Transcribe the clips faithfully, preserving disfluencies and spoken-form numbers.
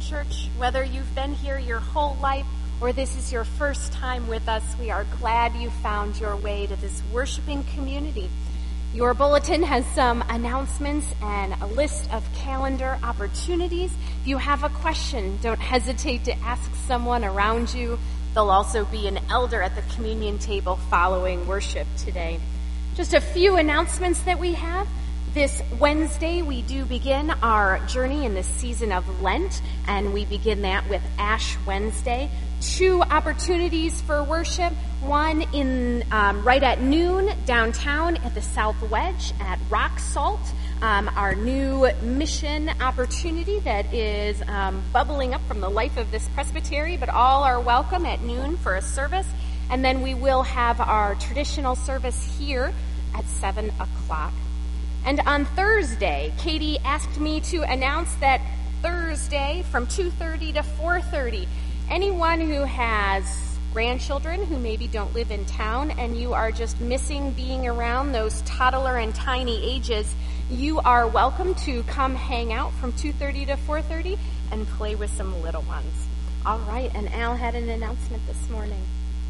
Church. Whether you've been here your whole life or this is your first time with us, we are glad you found your way to this worshiping community. Your bulletin has some announcements and a list of calendar opportunities. If you have a question, don't hesitate to ask someone around you. There'll also be an elder at the communion table following worship today. Just a few announcements that we have. This Wednesday, we do begin our journey in the season of Lent, and we begin that with Ash Wednesday. Two opportunities for worship. One in um, right at noon downtown at the South Wedge at Rock Salt, um, our new mission opportunity that is um, bubbling up from the life of this presbytery, but all are welcome at noon for a service. And then we will have our traditional service here at seven o'clock. And on Thursday, Katie asked me to announce that Thursday from two thirty to four thirty, anyone who has grandchildren who maybe don't live in town and you are just missing being around those toddler and tiny ages, you are welcome to come hang out from two thirty to four thirty and play with some little ones. All right, and Al had an announcement this morning.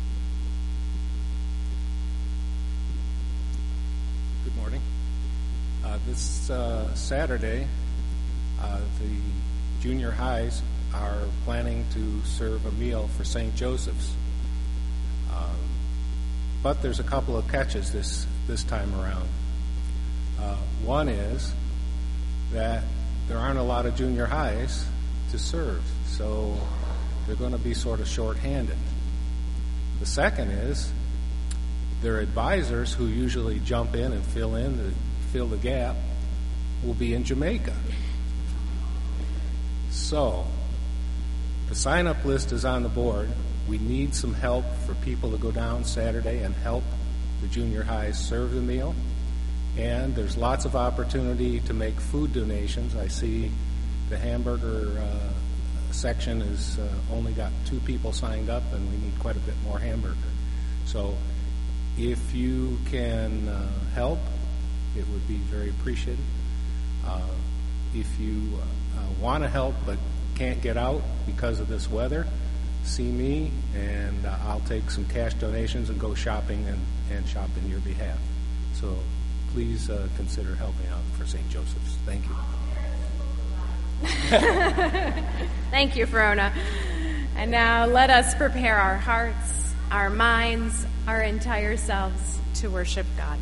Good morning. Uh, this uh, Saturday, uh, the junior highs are planning to serve a meal for Saint Joseph's. Um, but there's a couple of catches this, this time around. Uh, one is that there aren't a lot of junior highs to serve, so they're going to be sort of short-handed. The second is their advisors, who usually jump in and fill in the fill the gap, will be in Jamaica. So, the sign-up list is on the board. We need some help for people to go down Saturday and help the junior highs serve the meal. And there's lots of opportunity to make food donations. I see the hamburger uh, section has uh, only got two people signed up, and we need quite a bit more hamburger. So, if you can uh, help, it would be very appreciated. Uh, if you uh, want to help but can't get out because of this weather, see me, and uh, I'll take some cash donations and go shopping and, and shop in your behalf. So please uh, consider helping out for Saint Joseph's. Thank you. Thank you, Verona. And now let us prepare our hearts, our minds, our entire selves to worship God.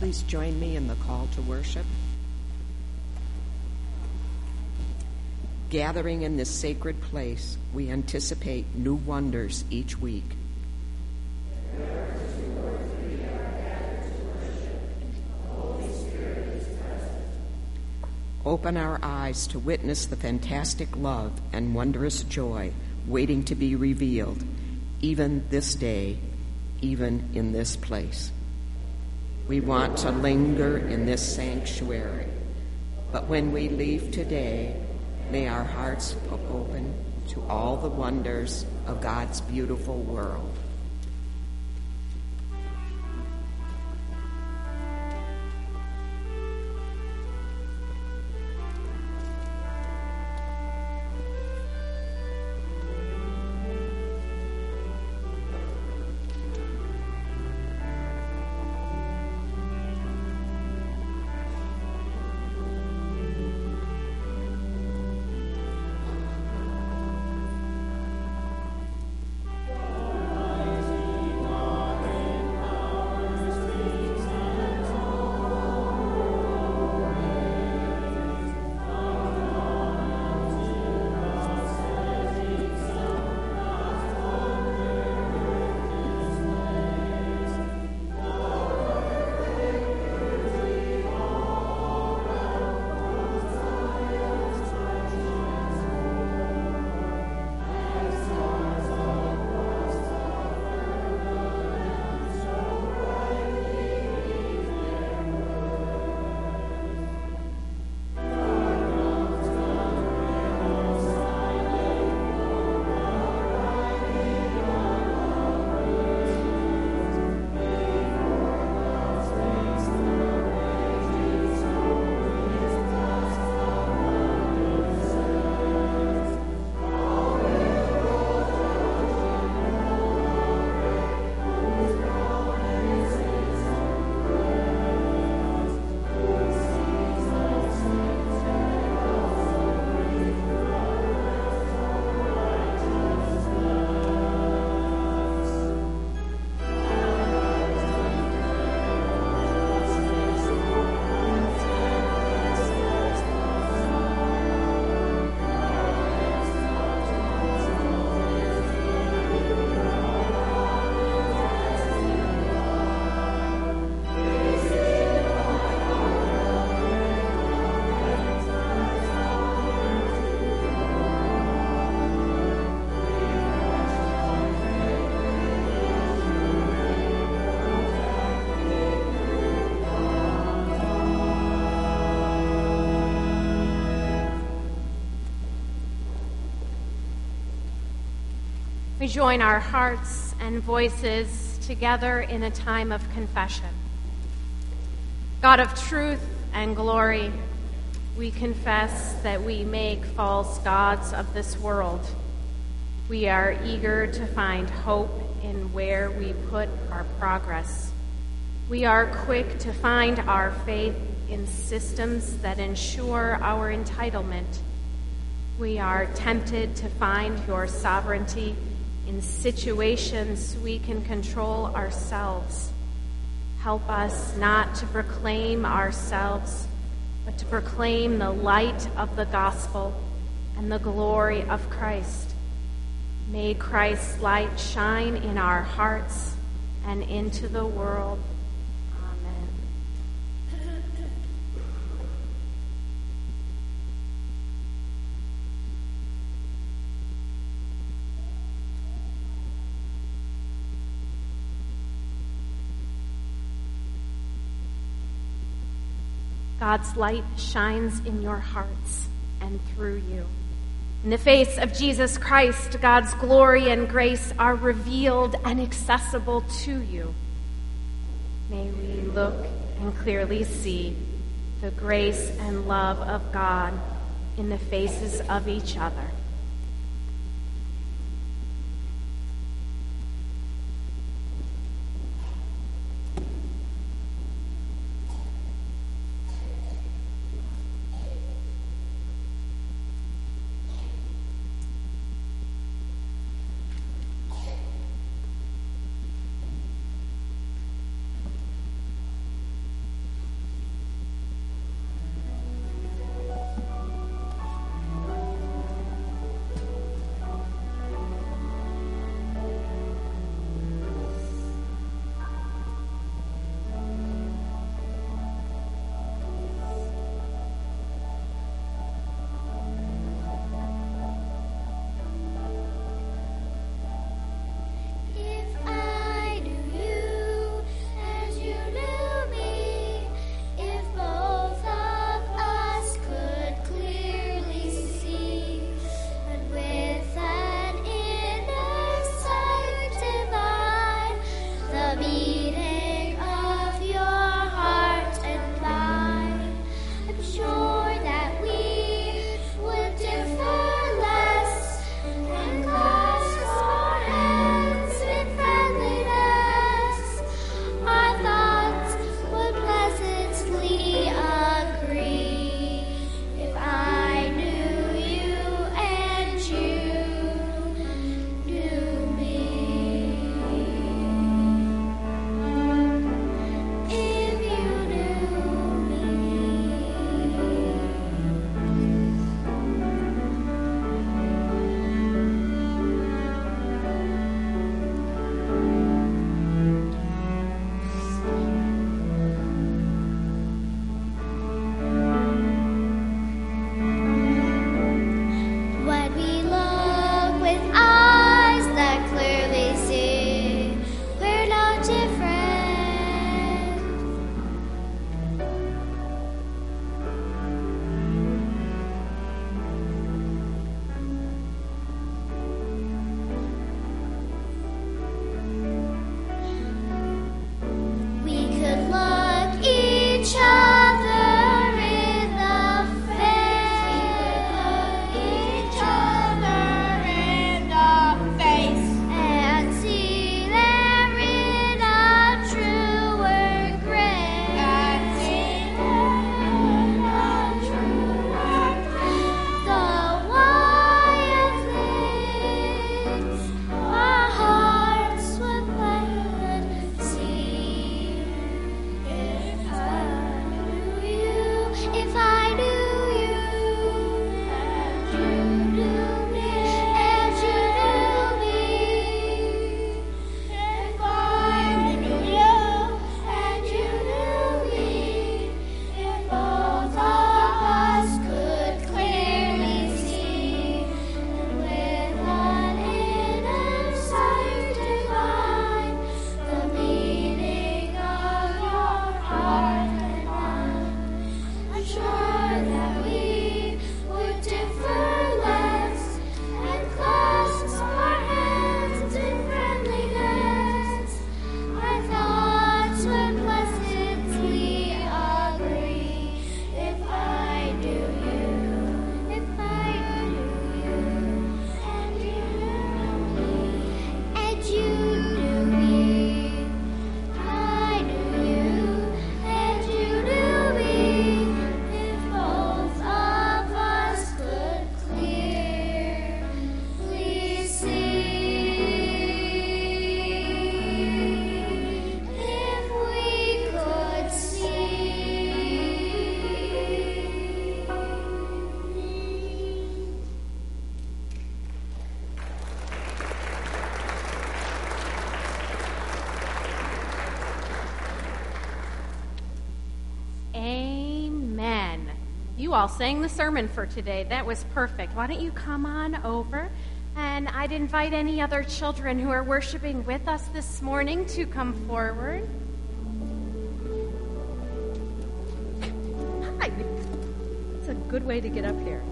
please join me in the call to worship? Gathering in this sacred place, we anticipate new wonders each week. Open our eyes to witness the fantastic love and wondrous joy waiting to be revealed, even this day, even in this place. We want to linger in this sanctuary, but when we leave today, may our hearts be open to all the wonders of God's beautiful world. We join our hearts and voices together in a time of confession. God of truth and glory, we confess that we make false gods of this world. We are eager to find hope in where we put our progress. We are quick to find our faith in systems that ensure our entitlement. We are tempted to find your sovereignty in situations we can control ourselves. Help us not to proclaim ourselves, but to proclaim the light of the gospel and the glory of Christ. May Christ's light shine in our hearts and into the world. Amen. God's light shines in your hearts and through you. In the face of Jesus Christ, God's glory and grace are revealed and accessible to you. May we look and clearly see the grace and love of God in the faces of each other. all sang the sermon for today. That was perfect. Why don't you come on over? And I'd invite any other children who are worshiping with us this morning to come forward. Hi. It's a good way to get up here.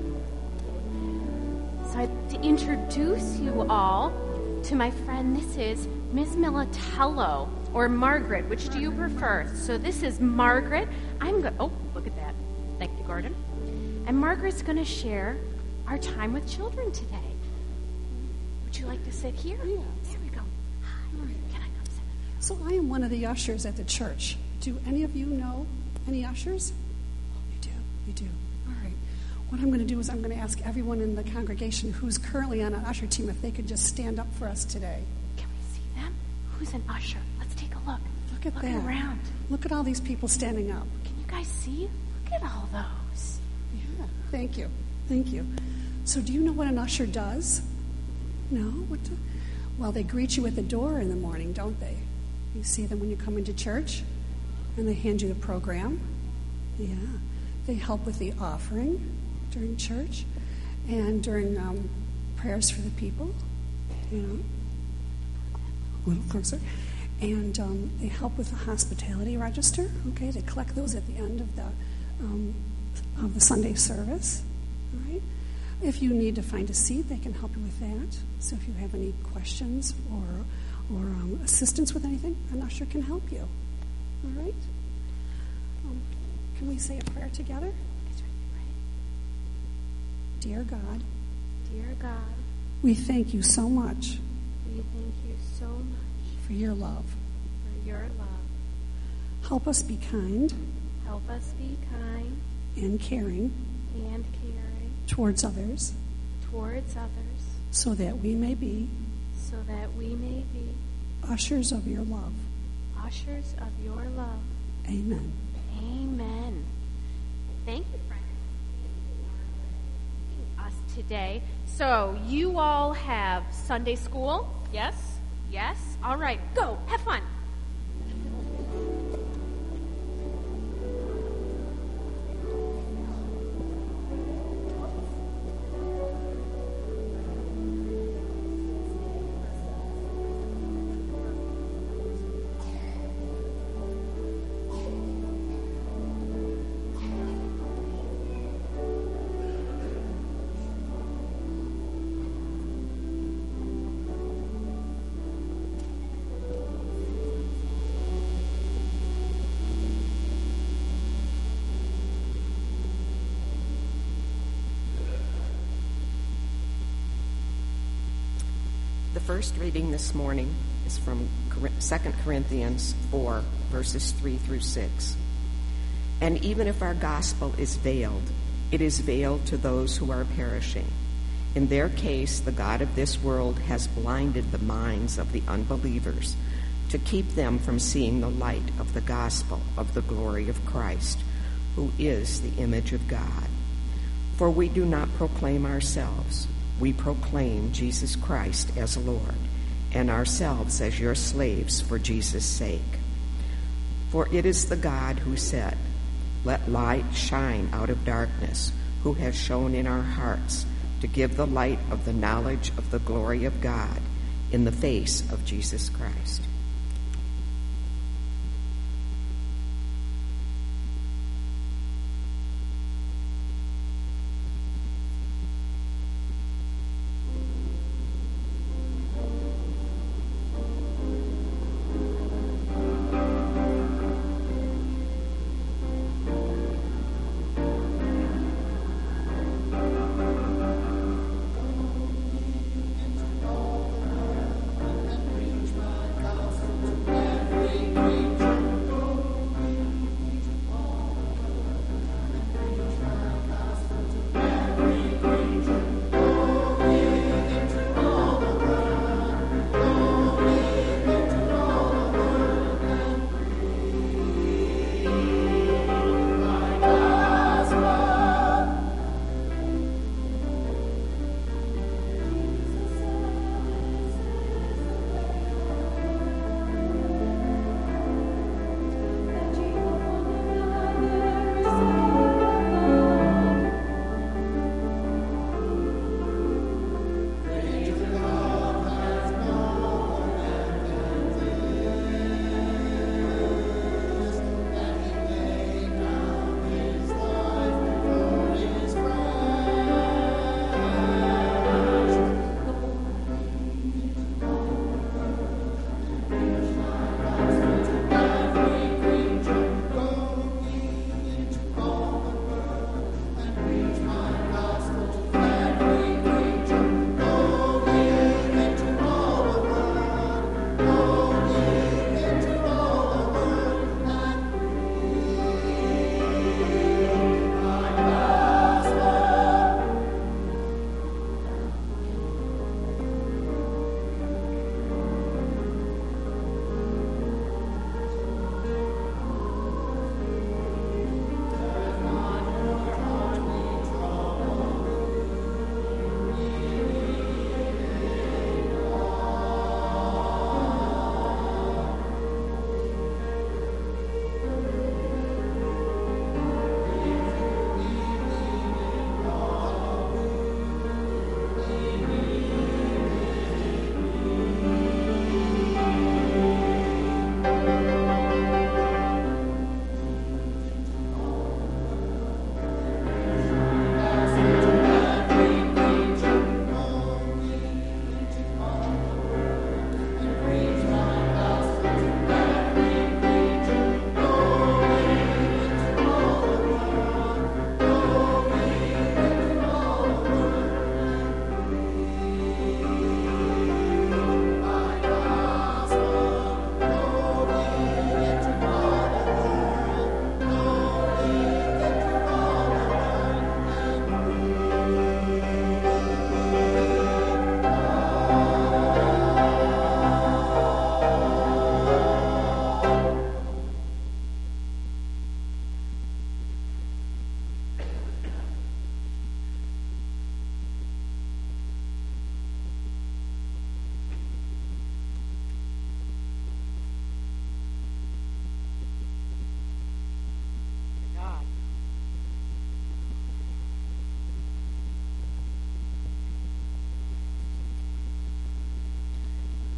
So I'd to introduce you all to my friend. This is Miss Militello, or Margaret. Which do you prefer? So this is Margaret. I'm going. Oh, look at that. Thank you, Gordon. And Margaret's going to share our time with children today. Would you like to sit here? Yes. There we go. Hi. Right. Can I come sit with So I am one of the ushers at the church. Do any of you know any ushers? You do. You do. All right. What I'm going to do is I'm going to ask everyone in the congregation who's currently on an usher team if they could just stand up for us today. you? Can we see them? Who's an usher? Let's take a look. Look at Looking that. around. Look at all these people standing up. Can you guys see? Look at all those. Yeah. Thank you. Thank you. So do you know what an usher does? No? What do, well, they greet you at the door in the morning, don't they? You see them when you come into church, and they hand you the program. Yeah. They help with the offering during church and during um, prayers for the people, you know, a little closer. And um, they help with the hospitality register. Okay, they collect those at the end of the um, of the Sunday service. All right. If you need to find a seat, they can help you with that. So if you have any questions or or um, assistance with anything, an usher can help you. All right. Um, can we say a prayer together? Dear God, Dear God, we thank you so much we thank you so much for your love. for your love. Help us be kind Help us be kind and caring and caring towards others towards others, so that we may be so that we may be ushers of your love. ushers of your love. Amen. Amen. Thank you, friends, for us today. So you all have Sunday school? Yes? Yes? All right. Go. Have fun. The first reading this morning is from Second Corinthians four, verses three through six. And even if our gospel is veiled, it is veiled to those who are perishing. In their case, the God of this world has blinded the minds of the unbelievers to keep them from seeing the light of the gospel of the glory of Christ, who is the image of God. For we do not proclaim ourselves. We proclaim Jesus Christ as Lord, and ourselves as your slaves for Jesus' sake. For it is the God who said, "Let light shine out of darkness," who has shone in our hearts to give the light of the knowledge of the glory of God in the face of Jesus Christ.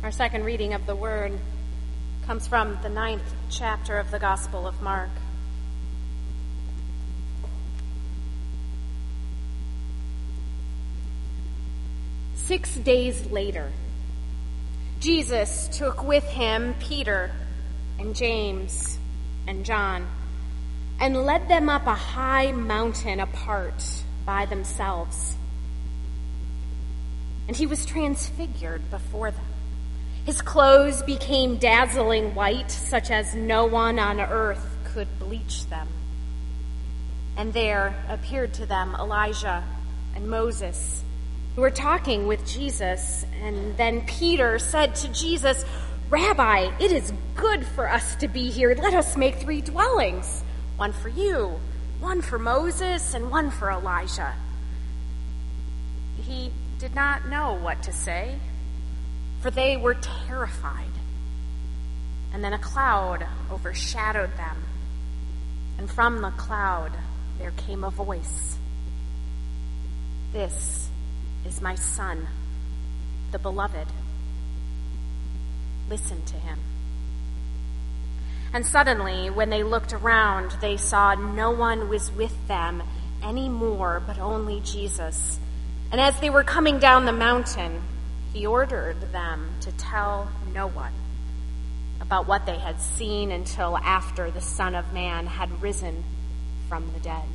Our second reading of the Word comes from the ninth chapter of the Gospel of Mark. Six days later, Jesus took with him Peter and James and John and led them up a high mountain apart by themselves. And he was transfigured before them. His clothes became dazzling white, such as no one on earth could bleach them. And there appeared to them Elijah and Moses, who were talking with Jesus. And then Peter said to Jesus, "Rabbi, it is good for us to be here. Let us make three dwellings, one for you, one for Moses, and one for Elijah." He did not know what to say, for they were terrified. And then a cloud overshadowed them, and from the cloud there came a voice. "This is my Son, the beloved. Listen to him." And suddenly, when they looked around, they saw no one was with them anymore, but only Jesus. And as they were coming down the mountain, he ordered them to tell no one about what they had seen until after the Son of Man had risen from the dead.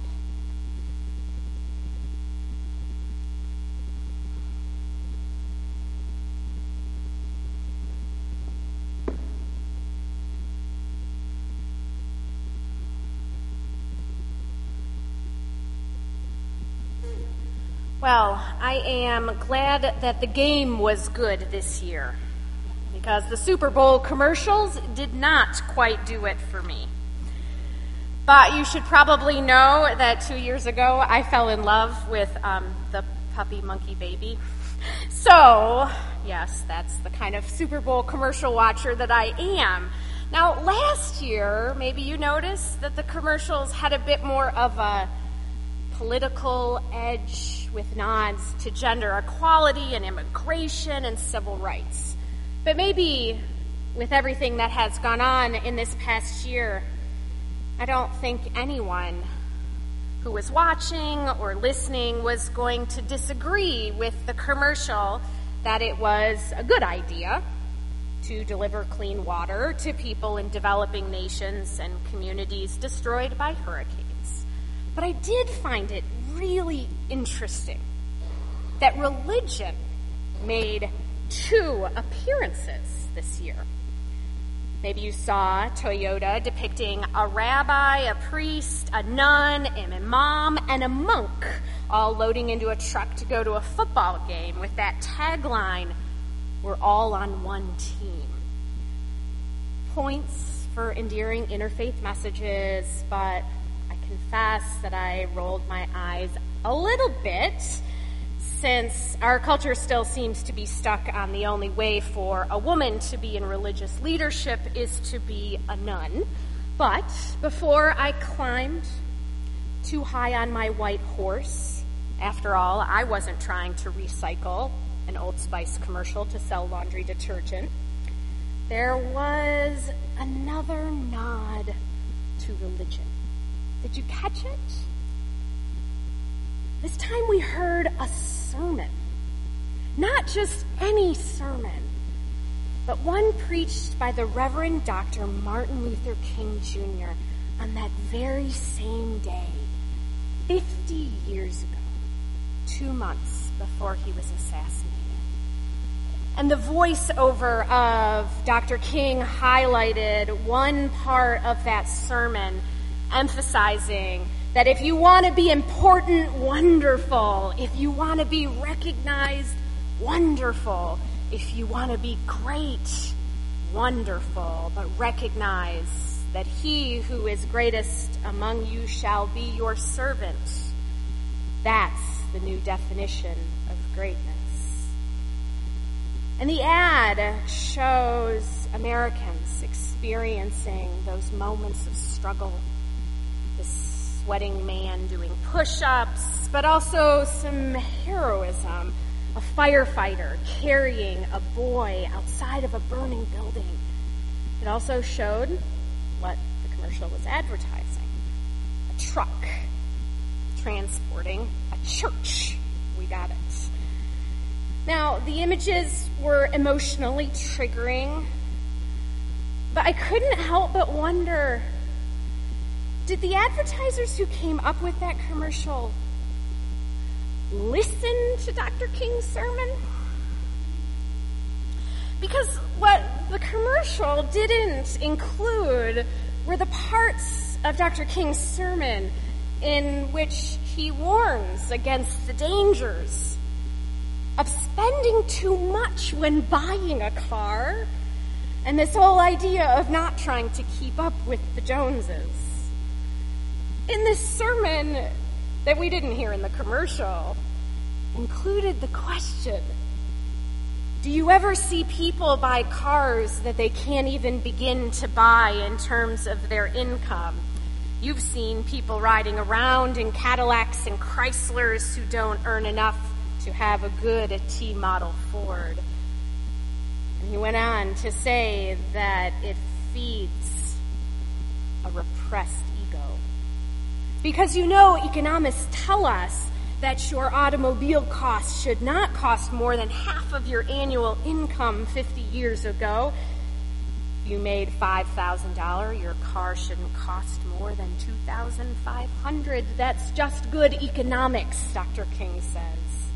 Well, I am glad that the game was good this year, because the Super Bowl commercials did not quite do it for me. But you should probably know that two years ago I fell in love with um, the puppy monkey baby. So, yes, that's the kind of Super Bowl commercial watcher that I am. Now, last year, maybe you noticed that the commercials had a bit more of a political edge, with nods to gender equality and immigration and civil rights. But maybe with everything that has gone on in this past year, I don't think anyone who was watching or listening was going to disagree with the commercial that it was a good idea to deliver clean water to people in developing nations and communities destroyed by hurricanes. But I did find it really interesting that religion made two appearances this year. Maybe you saw Toyota depicting a rabbi, a priest, a nun, an imam, and a monk all loading into a truck to go to a football game with that tagline, "We're all on one team." Points for endearing interfaith messages, but I confess that I rolled my eyes a little bit, since our culture still seems to be stuck on the only way for a woman to be in religious leadership is to be a nun. But before I climbed too high on my white horse, after all, I wasn't trying to recycle an Old Spice commercial to sell laundry detergent, there was another nod to religion. Did you catch it? This time we heard a sermon. Not just any sermon, but one preached by the Reverend Doctor Martin Luther King Junior on that very same day, fifty years ago, two months before he was assassinated. And the voiceover of Doctor King highlighted one part of that sermon, emphasizing that if you want to be important, wonderful. If you want to be recognized, wonderful. If you want to be great, wonderful. But recognize that he who is greatest among you shall be your servant. That's the new definition of greatness. And the ad shows Americans experiencing those moments of struggle. This sweating man doing push-ups, but also some heroism a firefighter carrying a boy outside of a burning building. It also showed what the commercial was advertising: a truck transporting a church. We got it. Now, the images were emotionally triggering, but I couldn't help but wonder, did the advertisers who came up with that commercial listen to Doctor King's sermon? Because what the commercial didn't include were the parts of Doctor King's sermon in which he warns against the dangers of spending too much when buying a car, and this whole idea of not trying to keep up with the Joneses. In this sermon that we didn't hear in the commercial included the question, do you ever see people buy cars that they can't even begin to buy in terms of their income? You've seen people riding around in Cadillacs and Chryslers who don't earn enough to have a good T-model Ford. And he went on to say that it feeds a repressed ego. Because you know, economists tell us that your automobile cost should not cost more than half of your annual income fifty years ago. If you made five thousand dollars, your car shouldn't cost more than two thousand five hundred dollars. That's just good economics, Doctor King says.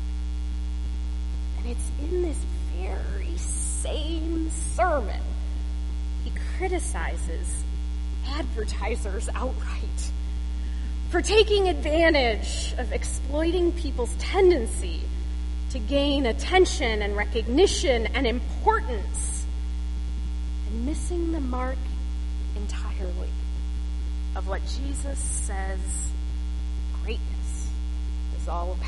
And it's in this very same sermon he criticizes advertisers outright for taking advantage of exploiting people's tendency to gain attention and recognition and importance, and missing the mark entirely of what Jesus says greatness is all about.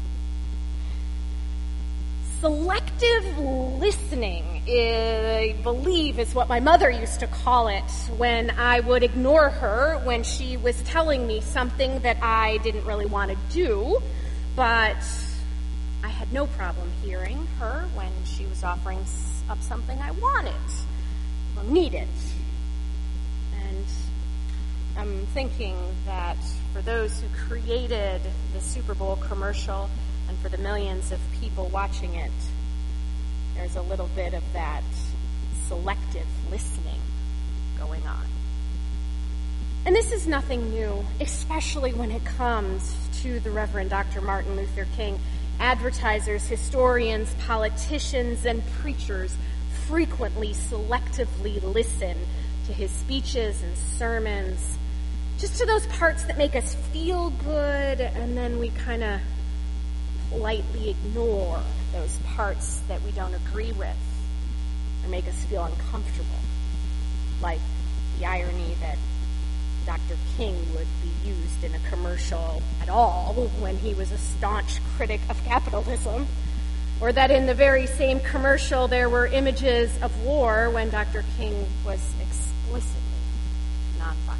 Selective listening, I believe, is what my mother used to call it when I would ignore her when she was telling me something that I didn't really want to do, but I had no problem hearing her when she was offering up something I wanted or needed. And I'm thinking that for those who created the Super Bowl commercial and for the millions of people watching it, there's a little bit of that selective listening going on. And this is nothing new, especially when it comes to the Reverend Doctor Martin Luther King. Advertisers, historians, politicians, and preachers frequently selectively listen to his speeches and sermons, just to those parts that make us feel good, and then we kind of politely ignore those parts that we don't agree with or make us feel uncomfortable, like the irony that Doctor King would be used in a commercial at all when he was a staunch critic of capitalism, or that in the very same commercial there were images of war when Doctor King was explicitly nonviolent.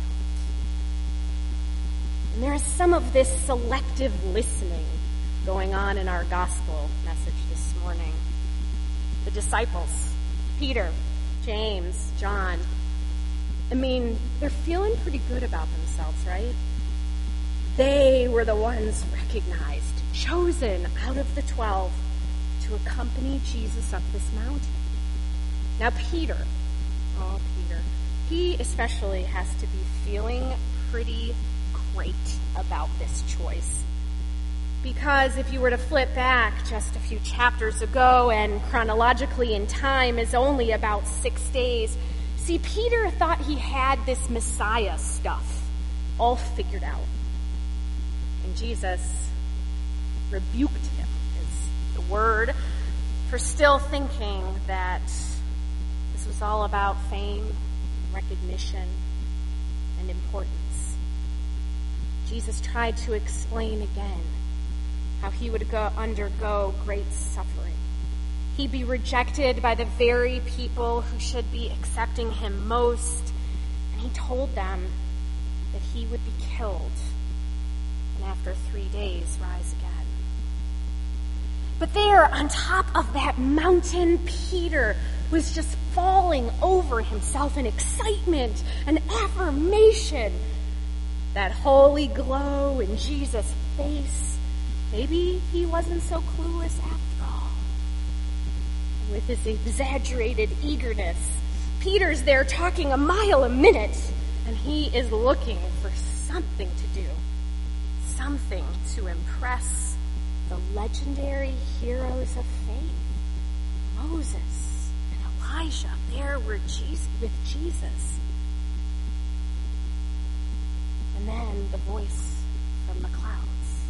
And there is some of this selective listening going on in our gospel message this morning. The disciples, Peter, James, John, I mean, they're feeling pretty good about themselves, right? They were the ones recognized, chosen out of the twelve to accompany Jesus up this mountain. Now, Peter, oh, Peter, he especially has to be feeling pretty great about this choice. Because if you were to flip back just a few chapters ago, and chronologically in time is only about six days, see, Peter thought he had this Messiah stuff all figured out. And Jesus rebuked him, is the word, for still thinking that this was all about fame, recognition, and importance. Jesus tried to explain again how he would go undergo great suffering. He'd be rejected by the very people who should be accepting him most, and he told them that he would be killed and after three days rise again. But there, on top of that mountain, Peter was just falling over himself in excitement and affirmation. That holy glow in Jesus' face. Maybe he wasn't so clueless after all. And with his exaggerated eagerness, Peter's there talking a mile a minute, and he is looking for something to do, something to impress the legendary heroes of faith. Moses and Elijah, there were Jesus, with Jesus. And then the voice from the clouds,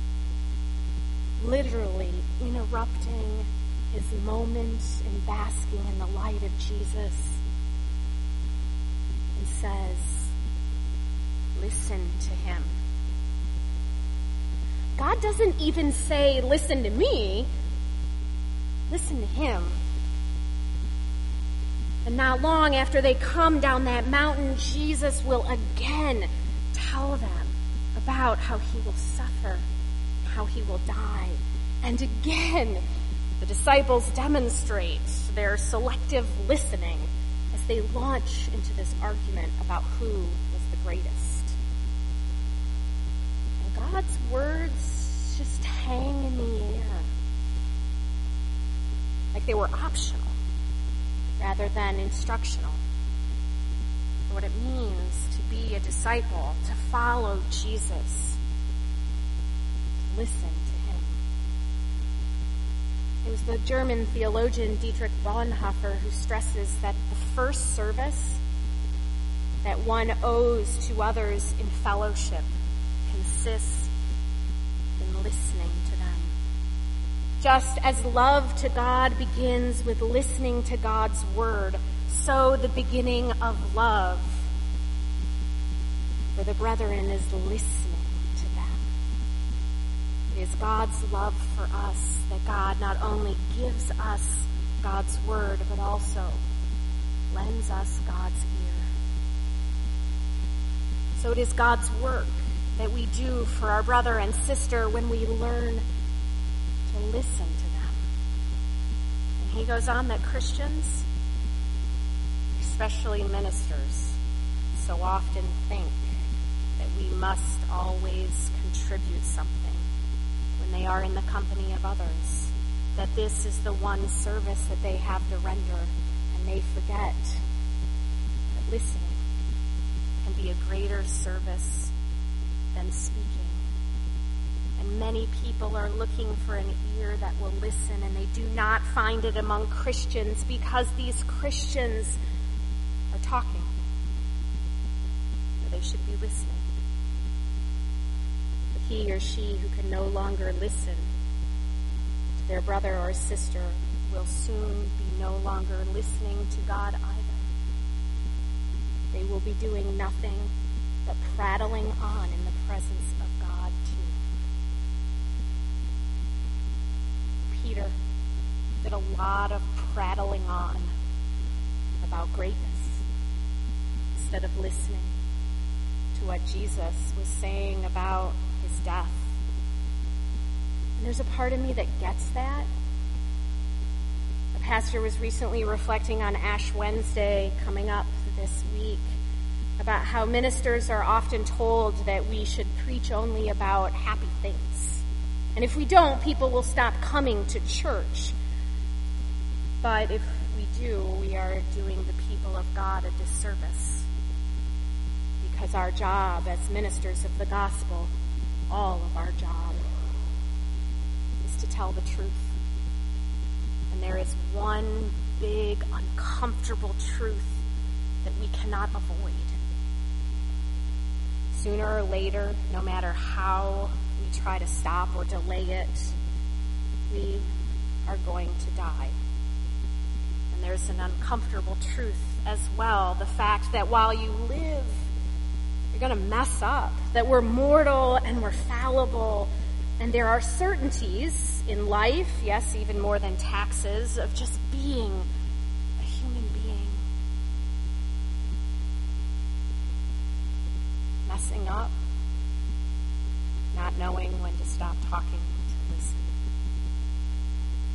literally interrupting his moment in basking in the light of Jesus, and says, listen to him. God doesn't even say, listen to me. Listen to him. And not long after they come down that mountain, Jesus will again tell them about how he will suffer, how he will die. And again, the disciples demonstrate their selective listening as they launch into this argument about who was the greatest. And God's words just hang in the air, like they were optional rather than instructional. For what it means to be a disciple, to follow Jesus, to listen to him. It was the German theologian Dietrich Bonhoeffer who stresses that the first service that one owes to others in fellowship consists in listening to them. Just as love to God begins with listening to God's word, so the beginning of love for the brethren is listening to them. It is God's love for us that God not only gives us God's word, but also lends us God's ear. So it is God's work that we do for our brother and sister when we learn to listen to them. And he goes on that Christians, especially ministers, so often think that we must always contribute something when they are in the company of others, that this is the one service that they have to render, and they forget that listening can be a greater service than speaking. And many people are looking for an ear that will listen, and they do not find it among Christians because these Christians are talking. Or they should be listening. But he or she who can no longer listen to their brother or sister will soon be no longer listening to God either. They will be doing nothing but prattling on in the presence of God too. Peter did a lot of prattling on about greatness instead of listening to what Jesus was saying about his death. And there's a part of me that gets that. A pastor was recently reflecting on Ash Wednesday coming up this week about how ministers are often told that we should preach only about happy things. And if we don't, people will stop coming to church. But if we do, we are doing the people of God a disservice. Because our job as ministers of the gospel, all of our job, is to tell the truth. And there is one big, uncomfortable truth that we cannot avoid. Sooner or later, no matter how we try to stop or delay it, we are going to die. And there's an uncomfortable truth as well, the fact that while you live, you're going to mess up, that we're mortal and we're fallible, and there are certainties in life, yes, even more than taxes, of just being a human being. Messing up, not knowing when to stop talking to listen.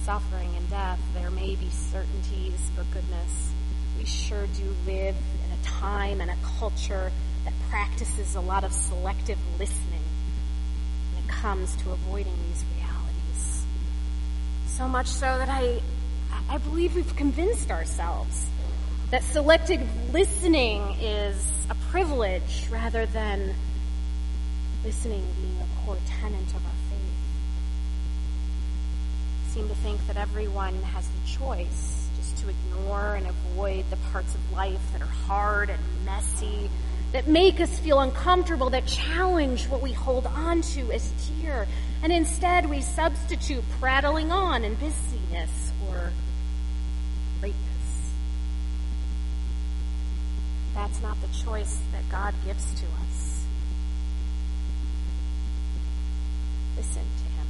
suffering and death. There may be certainties, but goodness, we sure do live in a time and a culture that practices a lot of selective listening when it comes to avoiding these realities. So much so that I, I believe we've convinced ourselves that selective listening is a privilege rather than listening being a core tenet of our faith. I seem to think that everyone has the choice just to ignore and avoid the parts of life that are hard and messy, that make us feel uncomfortable, that challenge what we hold on to as dear. And instead we substitute prattling on and busyness or greatness. That's not the choice that God gives to us. Listen to him.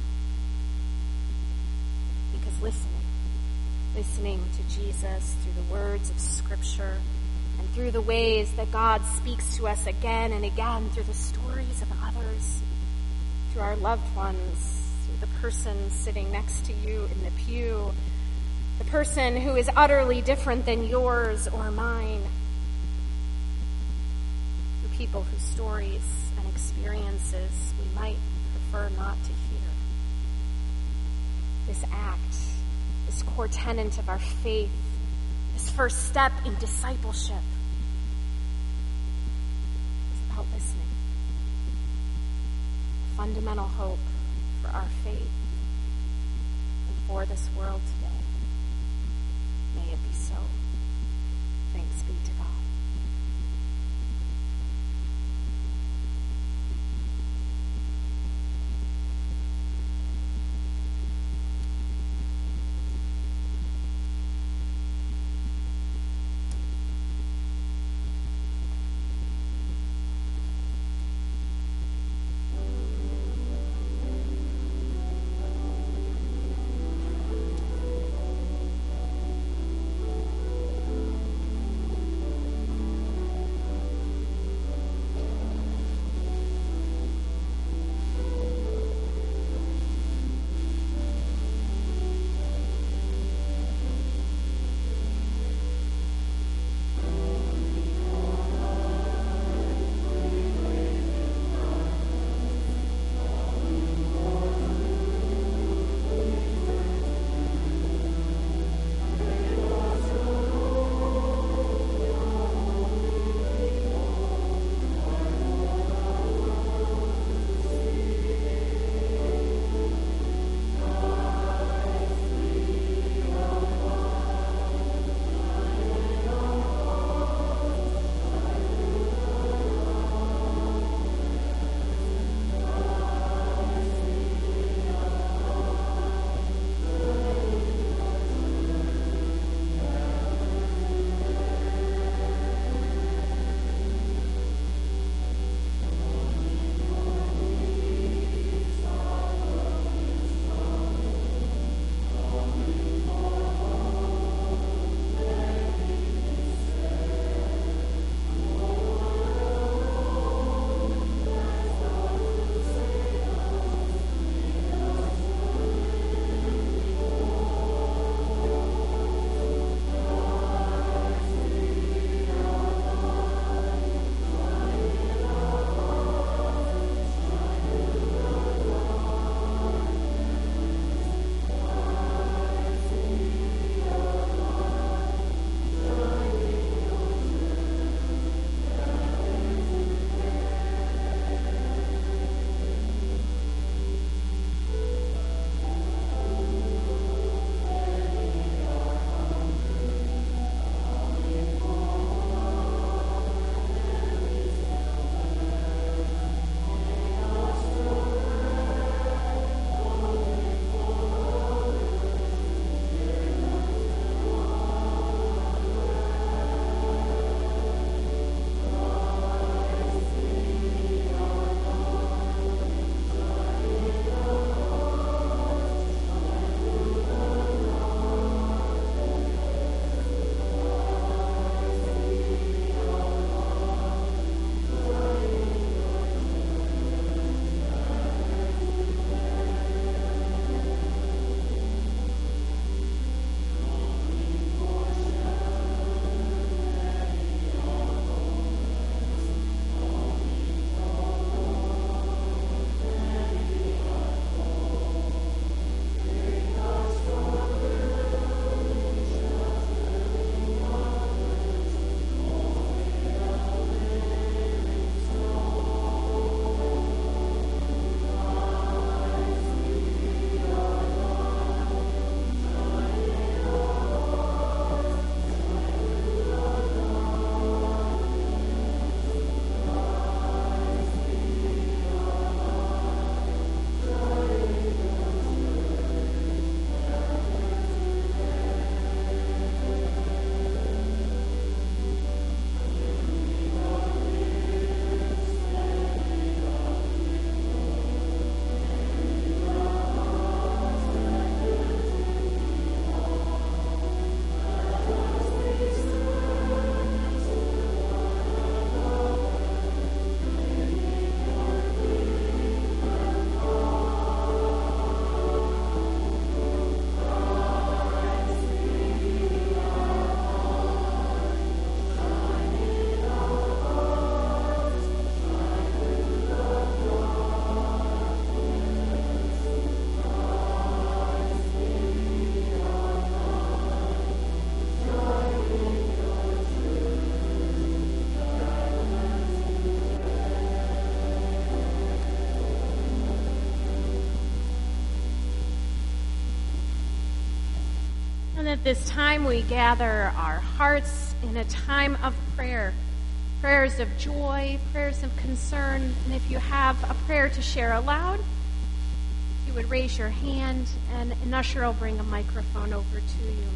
Because listening, listening to Jesus through the words of Scripture and through the ways that God speaks to us again and again, through the stories of others, through our loved ones, through the person sitting next to you in the pew, the person who is utterly different than yours or mine, through people whose stories and experiences we might prefer not to hear. This act, this core tenet of our faith, this first step in discipleship is about listening. A fundamental hope for our faith and for this world today. May it be so. Thanks be to God. And at this time, we gather our hearts in a time of prayer. Prayers of joy, prayers of concern. And if you have a prayer to share aloud, you would raise your hand, and an usher will bring a microphone over to you.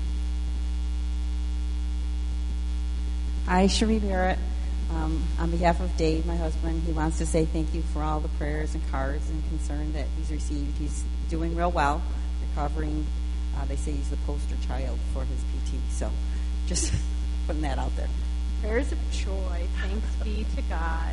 Hi, Cherie Barrett. Um, on behalf of Dave, my husband, he wants to say thank you for all the prayers and cards and concern that he's received. He's doing real well, recovering. Uh, they say he's the poster child for his P T, so just putting that out there. Prayers of joy. Thanks be to God.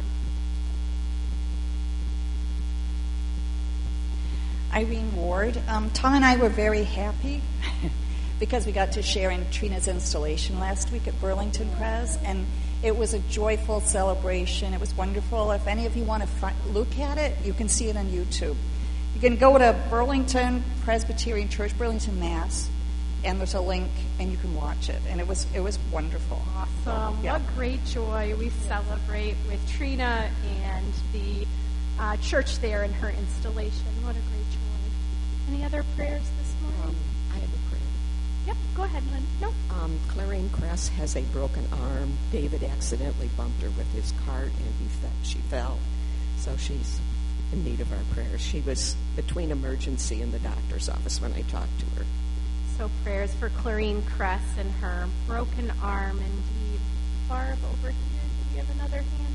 Irene Ward. Um, Tom and I were very happy because we got to share in Trina's installation last week at Burlington Pres, and it was a joyful celebration. It was wonderful. If any of you want to fi- look at it, you can see it on YouTube. You can go to Burlington Presbyterian Church, Burlington, Mass, and there's a link, and you can watch it. And it was it was wonderful. Awesome. Yeah. What great joy we celebrate with Trina and the uh, church there in her installation. What a great joy. Any other prayers this morning? Um, I have a prayer. Yep, go ahead, Lynn. No. Um, Clarine Kress has a broken arm. David accidentally bumped her with his cart, and he fe- she fell. So she's in need of our prayers. She was between emergency and the doctor's office when I talked to her. So prayers for Clarine Kress and her broken arm, indeed. Barb, over here, do you have another hand?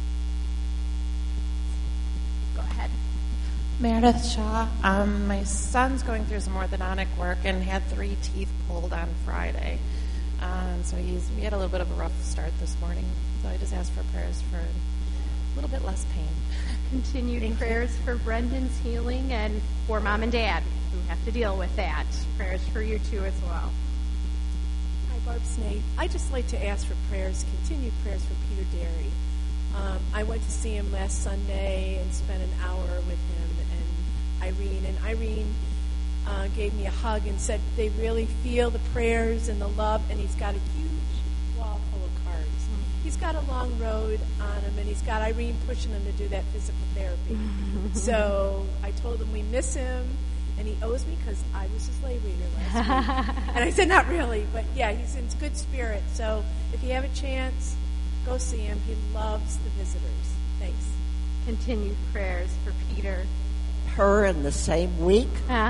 Go ahead. Meredith Shaw. Um, my son's going through some orthodontic work and had three teeth pulled on Friday. Um, so he's we had a little bit of a rough start this morning. So I just asked for prayers for a little bit less pain. Continued Thank prayers you. for Brendan's healing and for Mom and Dad who have to deal with that. Prayers for you too as well. Hi, Barb Snate. I just like to ask for prayers, continued prayers for Peter Derry. Um, I went to see him last Sunday and spent an hour with him and Irene. And Irene uh, gave me a hug and said they really feel the prayers and the love, and he's got a huge wall full of cards. Mm-hmm. He's got a long road on him, and he's got Irene pushing him to do that physical therapy. So I told him we miss him, and he owes me because I was his lay reader last week. And I said, not really, but yeah, he's in good spirit. So if you have a chance, go see him. He loves the visitors. Thanks. Continued prayers for Peter. Her in the same week.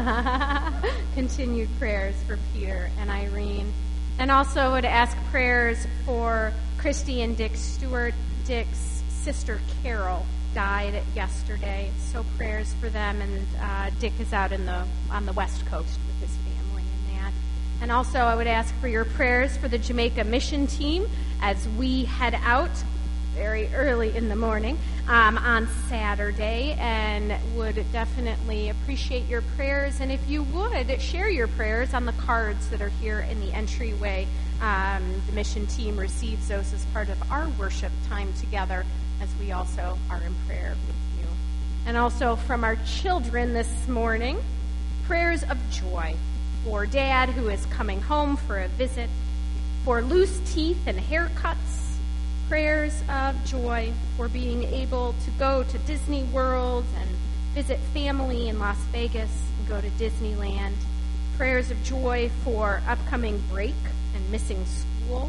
Continued prayers for Peter and Irene. And also would ask prayers for Christy and Dick Stewart. Dick's sister Carol died yesterday, so prayers for them. And uh, Dick is out in the on the West Coast with his family and that. And also I would ask for your prayers for the Jamaica mission team as we head out very early in the morning um, on Saturday, and would definitely appreciate your prayers. And if you would, share your prayers on the cards that are here in the entryway. Um, the mission team receives those as part of our worship time together, as we also are in prayer with you. And also from our children this morning, prayers of joy for Dad, who is coming home for a visit, for loose teeth and haircuts, prayers of joy for being able to go to Disney World and visit family in Las Vegas and go to Disneyland, prayers of joy for upcoming break and missing school.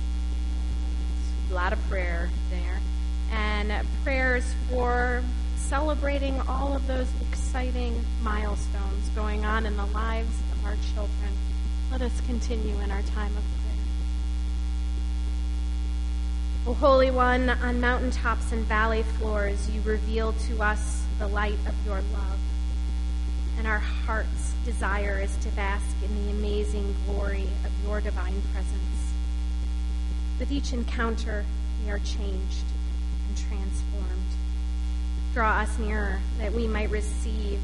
A lot of prayer there. And prayers for celebrating all of those exciting milestones going on in the lives of our children. Let us continue in our time of prayer. O Holy One, on mountaintops and valley floors, you reveal to us the light of your love. And our heart's desire is to bask in the amazing glory of your divine presence. With each encounter, we are changed and transformed. Draw us nearer that we might receive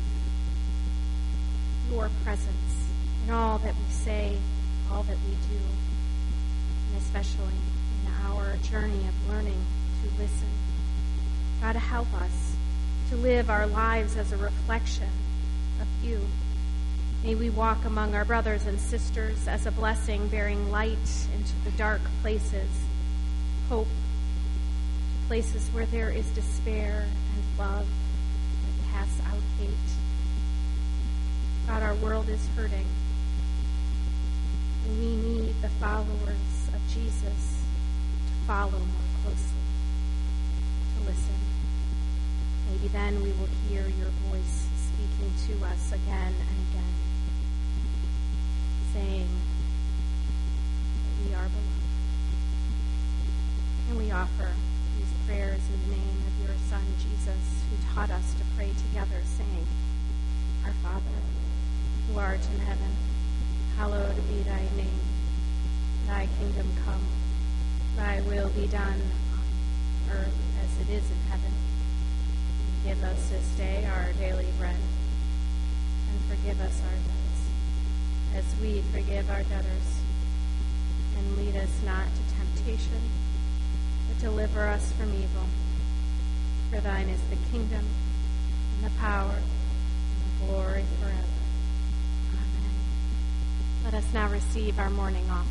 your presence in all that we say, all that we do, and especially in our journey of learning to listen. God, help us to live our lives as a reflection of you. May we walk among our brothers and sisters as a blessing, bearing light into the dark places, hope to places where there is despair and love that casts out hate. God, our world is hurting. And we need the followers of Jesus to follow more closely, to listen. Maybe then we will hear your voice speaking to us again and again, saying that we are beloved. And we offer these prayers in the name of your Son, Jesus, who taught us to pray together, saying, Our Father, who art in heaven, hallowed be thy name. Thy kingdom come, thy will be done on earth as it is in heaven. Give us this day our daily bread, and forgive us our debts, as we forgive our debtors. And lead us not to temptation, but deliver us from evil. For thine is the kingdom, and the power, and the glory forever. Amen. Let us now receive our morning offering.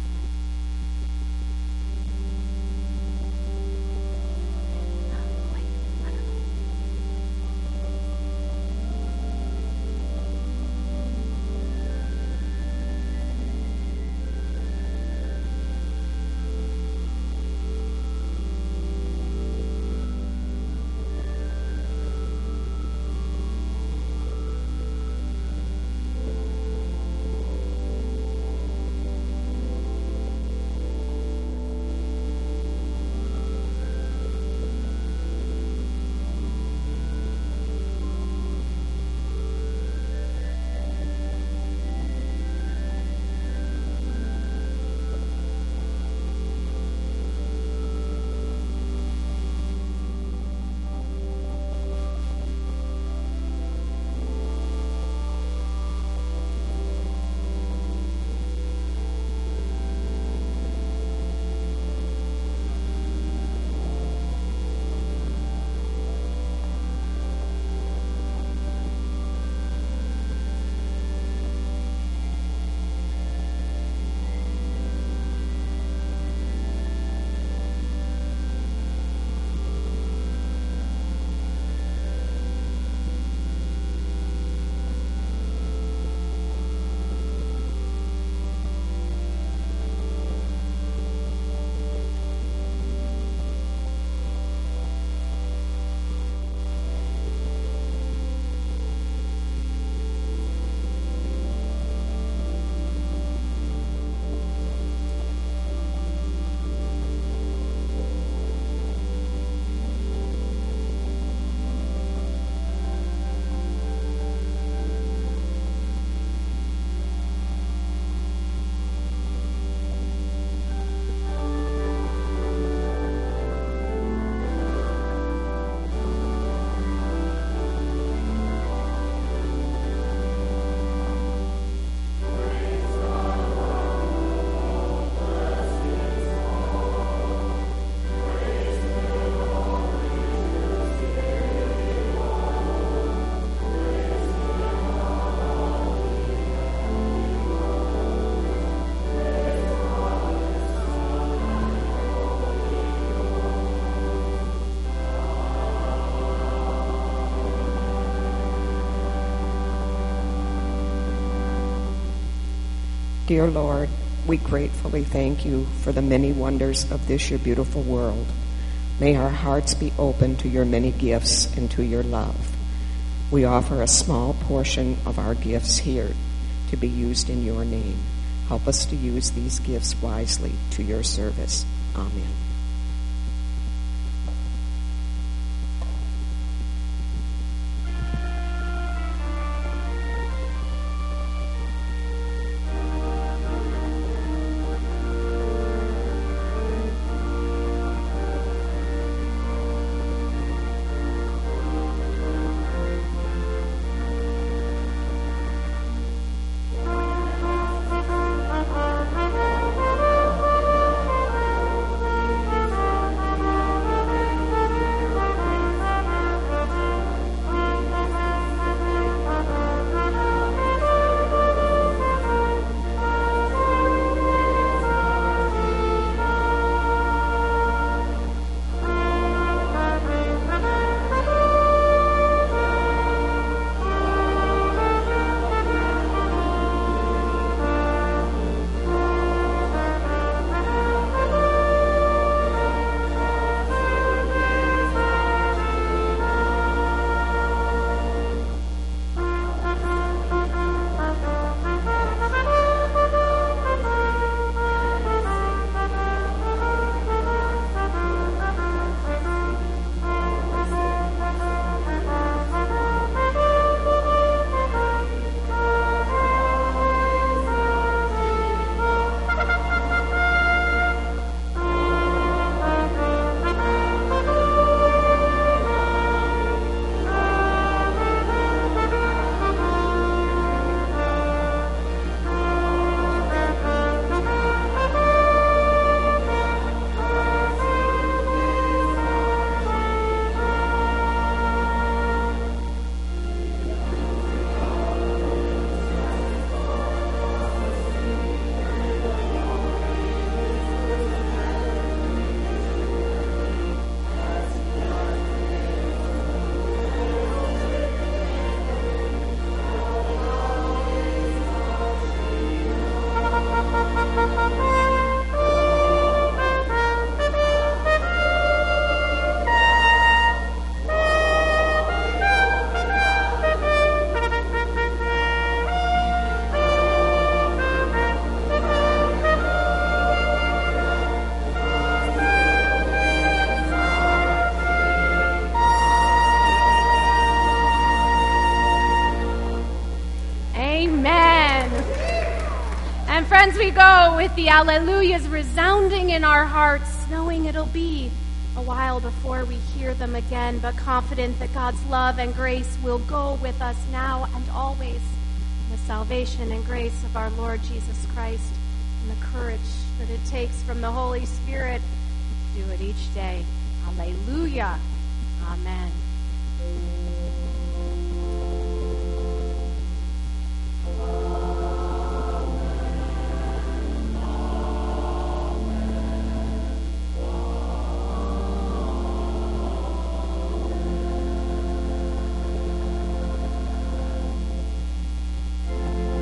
Dear Lord, we gratefully thank you for the many wonders of this your beautiful world. May our hearts be open to your many gifts and to your love. We offer a small portion of our gifts here to be used in your name. Help us to use these gifts wisely to your service. Amen. Thank you. And friends, we go with the alleluias resounding in our hearts, knowing it'll be a while before we hear them again, but confident that God's love and grace will go with us now and always. The salvation and grace of our Lord Jesus Christ and the courage that it takes from the Holy Spirit to do it each day. Alleluia. Amen.